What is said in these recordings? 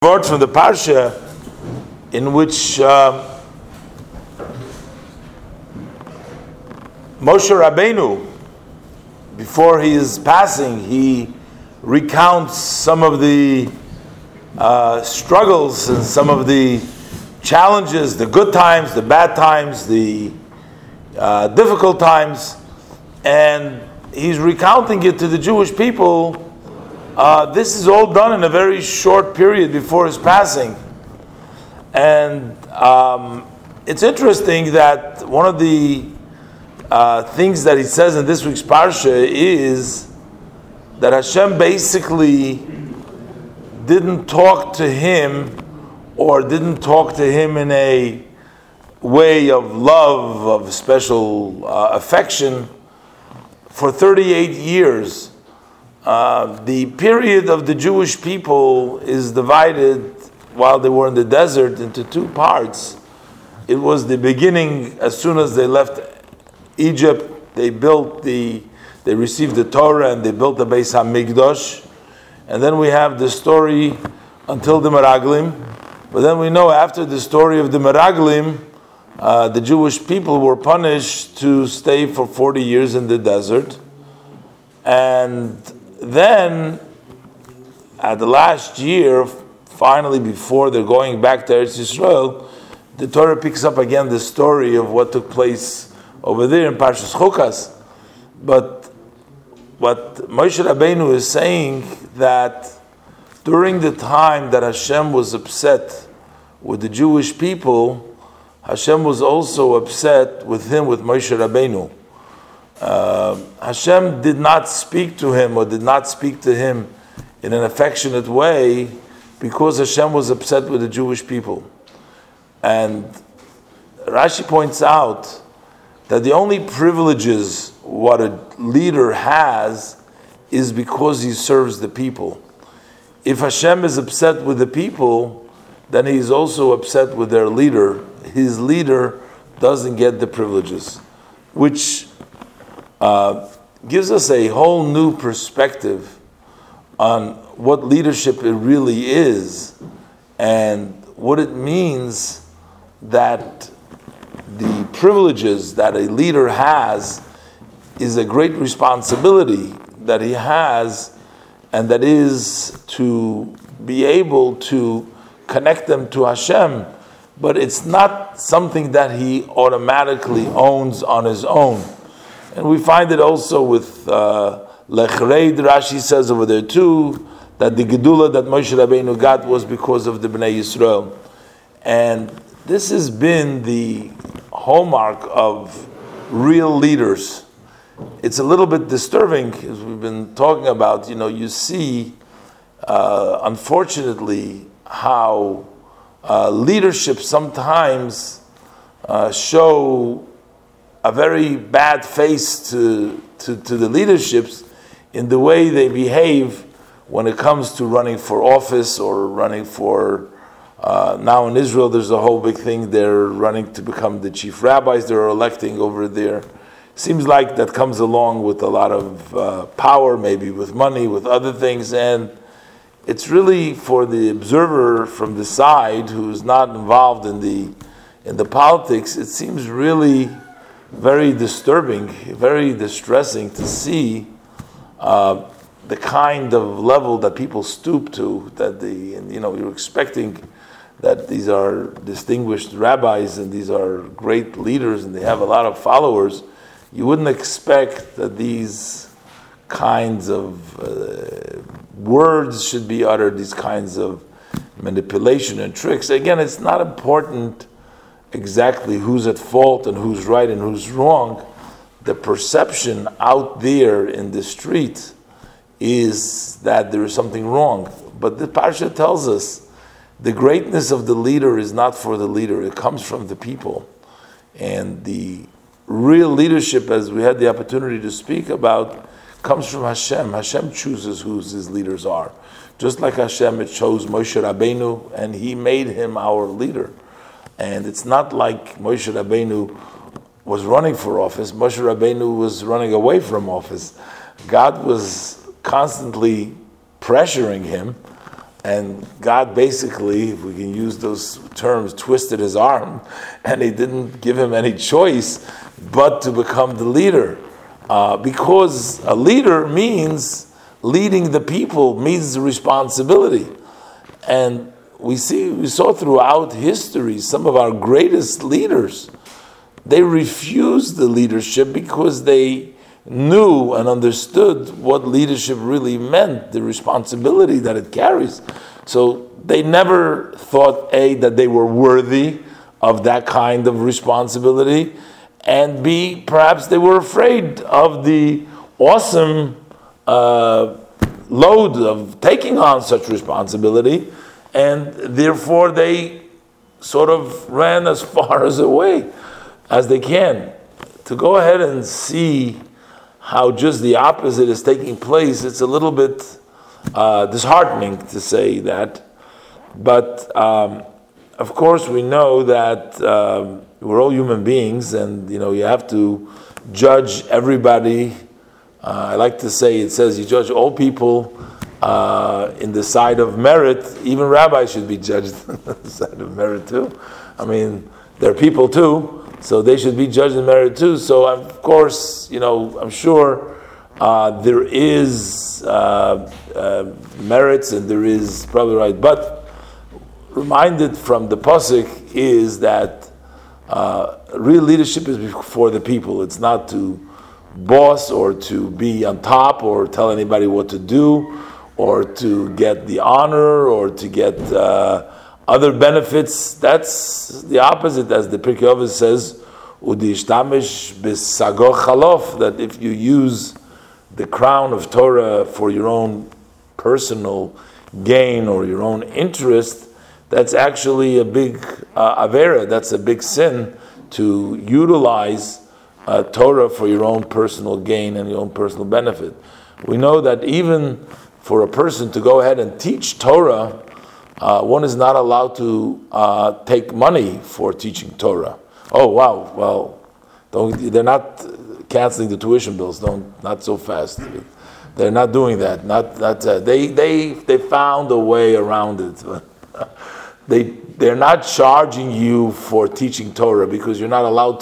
Word from the Parsha in which Moshe Rabbeinu, before he is passing, he recounts some of the struggles and some of the challenges, the good times, the bad times, the difficult times, and he's recounting it to the Jewish people. This is all done in a very short period before his passing. And it's interesting that one of the things that he says in this week's Parsha is that Hashem basically didn't talk to him or didn't talk to him in a way of love, of special affection for 38 years. The period of the Jewish people is divided while they were in the desert into two parts. It was the beginning. As soon as they left Egypt, they received the Torah and they built the Beis HaMikdash. And then we have the story until the Meraglim. But then we know after the story of the Meraglim, the Jewish people were punished to stay for 40 years in the desert. And then, at the last year, finally before they're going back to Eretz Yisrael, the Torah picks up again the story of what took place over there in Parshas Chukas. But what Moshe Rabbeinu is saying, that during the time that Hashem was upset with the Jewish people, Hashem was also upset with Moshe Rabbeinu. Hashem did not speak to him in an affectionate way because Hashem was upset with the Jewish people. And Rashi points out that the only privileges what a leader has is because he serves the people. If Hashem is upset with the people, then he is also upset with their leader. His leader doesn't get the privileges, which gives us a whole new perspective on what leadership it really is and what it means that the privileges that a leader has is a great responsibility that he has, and that is to be able to connect them to Hashem, but it's not something that he automatically owns on his own. And we find it also with Lechreid, Rashi says over there too, that the Gedula that Moshe Rabbeinu got was because of the Bnei Yisrael. And this has been the hallmark of real leaders. It's a little bit disturbing, as we've been talking about. You see, unfortunately, how leadership sometimes show a very bad face to the leaderships in the way they behave when it comes to running for office or running for, now in Israel there's a whole big thing, they're running to become the chief rabbis they're electing over there. Seems like that comes along with a lot of power, maybe with money, with other things, and it's really for the observer from the side who's not involved in the politics, it seems really very disturbing, very distressing to see the kind of level that people stoop to. That you're expecting that these are distinguished rabbis and these are great leaders and they have a lot of followers. You wouldn't expect that these kinds of words should be uttered, these kinds of manipulation and tricks. Again, it's not important exactly who's at fault and who's right and who's wrong. The perception out there in the street is that there is something wrong. But the Parsha tells us the greatness of the leader is not for the leader, it comes from the people. And the real leadership, as we had the opportunity to speak about, comes from Hashem. Hashem chooses who his leaders are. Just like Hashem chose Moshe Rabbeinu and he made him our leader. And it's not like Moshe Rabbeinu was running for office. Moshe Rabbeinu was running away from office. God was constantly pressuring him And God basically, if we can use those terms, twisted his arm, and he didn't give him any choice but to become the leader. Because a leader means leading the people, means responsibility. And we saw throughout history some of our greatest leaders, they refused the leadership because they knew and understood what leadership really meant, the responsibility that it carries. So they never thought, A, that they were worthy of that kind of responsibility, and B, perhaps they were afraid of the awesome load of taking on such responsibility, and therefore they sort of ran as far away as they can. To go ahead and see how just the opposite is taking place, it's a little bit disheartening to say that. But of course we know that we're all human beings, and you have to judge everybody. I like to say, it says you judge all people in the side of merit. Even rabbis should be judged in the side of merit too. I mean, they're people too, so they should be judged in merit too. So of course, I'm sure there is merits, and there is probably right. But reminded from the pasuk is that real leadership is before the people. It's not to boss or to be on top or tell anybody what to do or to get the honor or to get other benefits. That's the opposite, as the Pirkei Avos says, "Udishtamish b'sago chalof," that if you use the crown of Torah for your own personal gain or your own interest, that's actually a big avera. That's a big sin to utilize Torah for your own personal gain and your own personal benefit. We know that even for a person to go ahead and teach Torah, one is not allowed to take money for teaching Torah. Oh wow! Well, they're not canceling the tuition bills. Not so fast. They're not doing that. They found a way around it. They're not charging you for teaching Torah because you're not allowed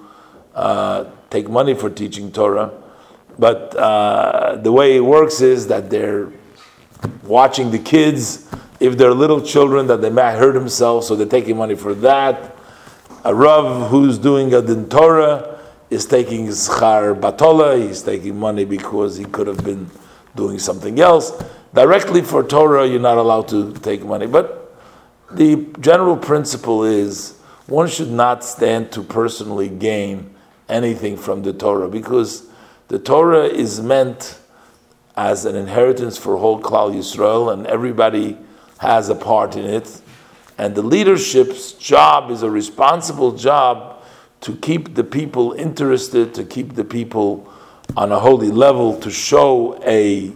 to take money for teaching Torah. But the way it works is that they're watching the kids. If they're little children, that they might hurt themselves, so they're taking money for that. A Rav who's doing a Din Torah is taking schar batola. He's taking money because he could have been doing something else. Directly for Torah, you're not allowed to take money. But the general principle is one should not stand to personally gain anything from the Torah, because the Torah is meant as an inheritance for whole Klal Yisrael, and everybody has a part in it. And the leadership's job is a responsible job to keep the people interested, to keep the people on a holy level, to show a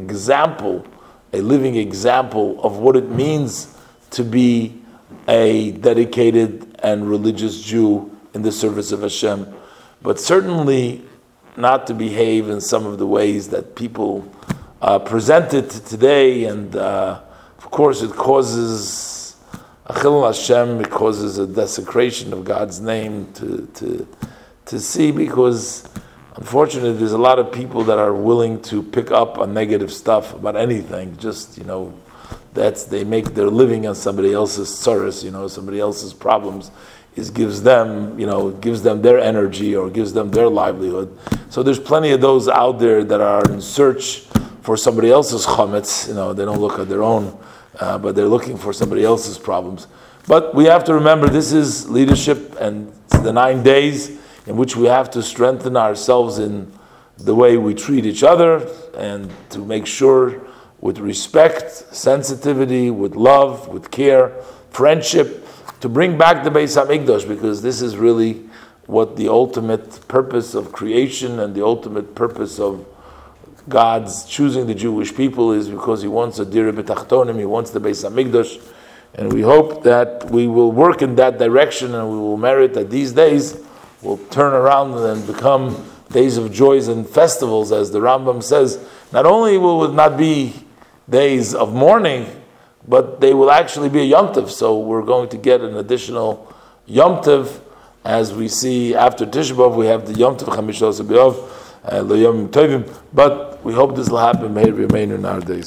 living example of what it means to be a dedicated and religious Jew in the service of Hashem. But certainly not to behave in some of the ways that people present it today, and of course it causes Achil Hashem, it causes a desecration of God's name to see, because unfortunately there's a lot of people that are willing to pick up on negative stuff about anything. Just they make their living on somebody else's tzaras, somebody else's problems. Gives them their energy or gives them their livelihood. So there's plenty of those out there that are in search for somebody else's chametz. They don't look at their own, but they're looking for somebody else's problems. But we have to remember, this is leadership, and it's the 9 days in which we have to strengthen ourselves in the way we treat each other, and to make sure, with respect, sensitivity, with love, with care, friendship, to bring back the Beis HaMikdash, because this is really what the ultimate purpose of creation and the ultimate purpose of God's choosing the Jewish people is, because He wants a Dira B'Tachtonim, He wants the Beis HaMikdash, and we hope that we will work in that direction, and we will merit that these days will turn around and become days of joys and festivals, as the Rambam says. Not only will it not be days of mourning, but they will actually be a Yom Tov. So we're going to get an additional Yom Tov, as we see after Tisha B'Av, we have the Yom Tov Chamish B'Av, Lo Yom Tovim. But we hope this will happen. May it remain in our days.